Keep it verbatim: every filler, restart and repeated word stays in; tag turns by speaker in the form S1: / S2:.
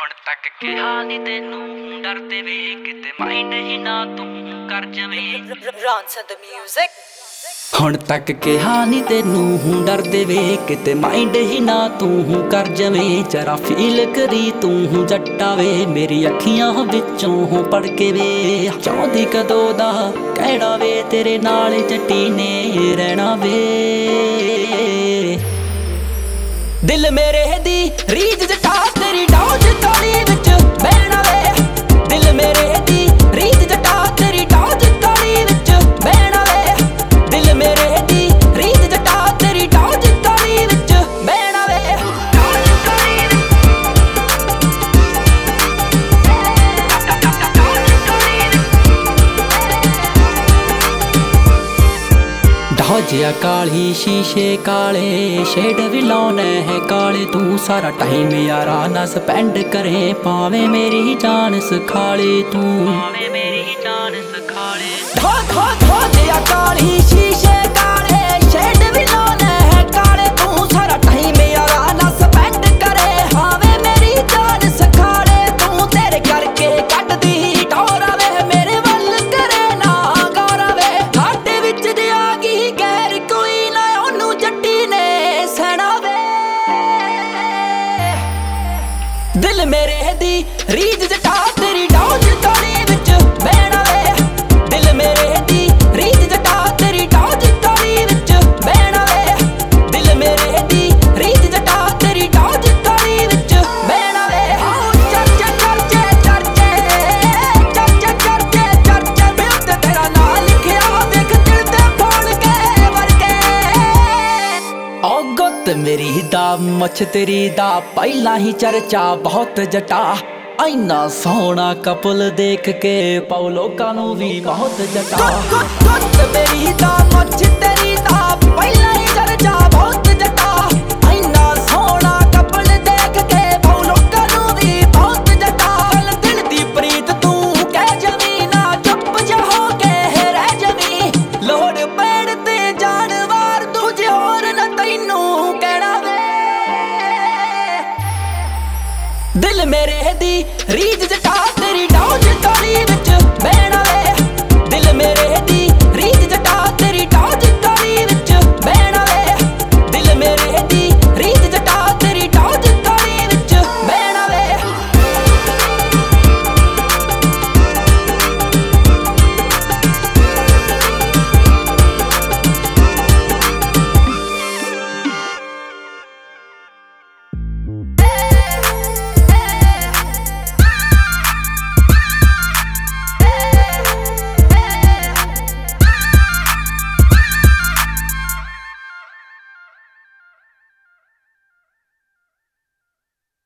S1: ਹੁਣ ਤੱਕ ਕਿਹਾ ਨਹੀਂ ਤੈਨੂੰ ਡਰਦੇ ਵੇ ਕਿਤੇ ਮਾਈਂਡ ਹੀ ਨਾ ਤੂੰ ਕਰ ਜਵੇਂ
S2: Ronson the music
S1: ਹੁਣ ਤੱਕ ਕਿਹਾ ਨਹੀਂ ਤੈਨੂੰ ਡਰਦੇ ਵੇ ਕਿਤੇ ਮਾਈਂਡ ਹੀ ਨਾ ਤੂੰ ਕਰ ਜਵੇਂ ਜਰਾ ਫੀਲ ਕਰੀ ਤੂੰ ਜੱਟਾ ਵੇ ਮੇਰੀ ਅੱਖੀਆਂ ਵਿੱਚੋਂ ਪੜ ਕੇ ਵੇ ਚਾਹੁੰਦੀ ਕਦੋਂ ਦਾ ਕਹਿੜਾ ਵੇ ਤੇਰੇ ਨਾਲ ਜੱਟੀ ਨੇ ਰਹਿਣਾ ਵੇ ਦਿਲ ਮੇਰੇ ਦੀ ਰੀਝ ਜਟਾ ਤੇਰੀ ਡੌਜ ਤਾਲੀ ਵਿੱਚ ਬਹਿਣਾ ਵੇ ਦਿਲ ਮੇਰੇ ਦੀ ਰੀਝ ਜਟਾ ਤੇਰੀ ਡੌਜ ਤਾਲੀ ਵਿੱਚ ਬਹਿਣਾ ਵੇ ਦਿਲ ਮੇਰੇ ਦੀ ਰੀਝ ਜਟਾ ਤੇਰੀ ਡੌਜ ਤਾਲੀ ਵਿੱਚ ਬਹਿਣਾ ਵੇ ਡੌਜਿਆ ਕਾਲੀ ਸ਼ੀਸ਼ੇ ਕਾਲੇ ਸ਼ੇਡ ਵੀ ਲਾਉਣਾ ਹੈ ਕਾਲੇ ਤੂੰ ਸਾਰਾ ਟਾਈਮ ਯਾਰਾ ਨਾ ਸਪੈਂਡ ਕਰੇ ਭਾਵੇਂ ਮੇਰੀ ਜਾਨ ਸਖਾਲੇ ਤੂੰ ਭਾਵੇਂ ਮੇਰੀ ਜਾਨ ਸਖਾਲੇ ਧੋ ਧੋ ਧੋਜਿਆ ਕਾਲੀ ਸ਼ੀਸ਼ੇ ਕਾਲੇ ਸ਼ੇਡ ਵੀ ਲਾਉਣਾ ਹੈ ਕਾਲੇ ਤੂੰ ਸਾਰਾ ਟਾਈਮ ਯਾਰਾ ਨਾ ਸਪੈਂਡ ਕਰੇ ਭਾਵੇਂ ਮੇਰੀ ਜਾਨ ਸਖਾਲੇ ਤੂੰ ਤੇਰੇ ਕਰਕੇ ਕੱਢਦੀ ਟੋਰਾ ਵੇ ਮੇਰੇ ਵੱਲ ਕਰੇ ਨਾ ਗੌਰਾ ਵੇ ਸਾਡੇ ਵਿੱਚ ਜੇ ਆ ਗਈ ਗੈਰ ਕੋਈ ਨਾ ਉਹਨੂੰ ਜੱਟੀ ਨੇ ਸਹਿਣਾ ਵੇ ਦਿਲ ਮੇਰੇ ਦੀ ਰੀਝ ਜਟਾ ਤੇਰੀ ਡੌਜ ਤਾਲੀ ਵਿੱਚ ਬਹਿਣਾ ਵੇ ਦਿਲ ਮੇਰੇ ਦੀ ਰੀਝ ਜਟਾ ਤੇਰੀ ਡੌਜ ਤਾਲੀ ਵਿੱਚ ਬਹਿਣਾ ਵੇ ਦਿਲ ਮੇਰੇ ਦੀ ਰੀਝ ਜਟਾ ਤੇਰੀ ਡੌਜ ਤਾਲੀ ਵਿੱਚ ਬਹਿਣਾ ਵੇ ਆਓ ਚਰਚੇ ਚਰਚੇ ਚਰਚੇ ਚਰਚੇ ਚਰਚੇ ਚਰਚੇ ਮੈਂ ਉੱਤੇ ਤੇਰਾ ਨਾਂ ਲਿਖਿਆ ਦੇਖ ਦਿਲ ਤੇ ਫੋੜ ਕੇ ਵਰਗੇ ਓ ਗੁੱਤ ਮੇਰੀ ਦਾ ਮੁੱਛ ਤੇਰੀ ਦਾ ਪਹਿਲਾਂ ਹੀ ਚਰਚਾ ਬਹੁਤ ਜਟਾ ਐਨਾ ਸੋਹਣਾ ਕਪਲ ਦੇਖ ਕੇ ਪਾਉ ਲੋਕਾਂ ਨੂੰ ਵੀ ਬਹੁਤ ਜਟਾ ਗੁੱਤ ਮੇਰੀ ਦਾ ਮੁੱਛ ਤੇਰੀ ਦਾ ਪਹਿਲਾਂ ਹੀ ਚਰਚਾ ਬਹੁਤ ਜਟਾ ਐਨਾ ਸੋਹਣਾ ਕਪਲ ਦੇਖ ਕੇ ਪਾਉ ਲੋਕਾਂ ਨੂੰ ਵੀ ਬਹੁਤ ਜਟਾ ਦਿਲ ਦੀ ਪ੍ਰੀਤ ਤੂੰ ਕਹਿ ਜਵੀਂ ਨਾ ਚੁੱਪ ਜਾ ਹੋ ਕੇ ਰਹਿ ਜਵੀਂ ਲੋੜ ਪੈਣ ਤੇ ਜਾਨਵਾਰ ਦੂਜੇ ਹੋਰ ਨਾ ਤੈਨੂੰ ਕਹਿਣਾ ਵੇ ਦਿਲ ਮੇਰੇ ਦੀ ਰੀਝ ਜਟਾ ਤੇਰੀ ਡੌਜ ਤਾਲੀ ਵਿੱਚ ਬਹਿਣਾ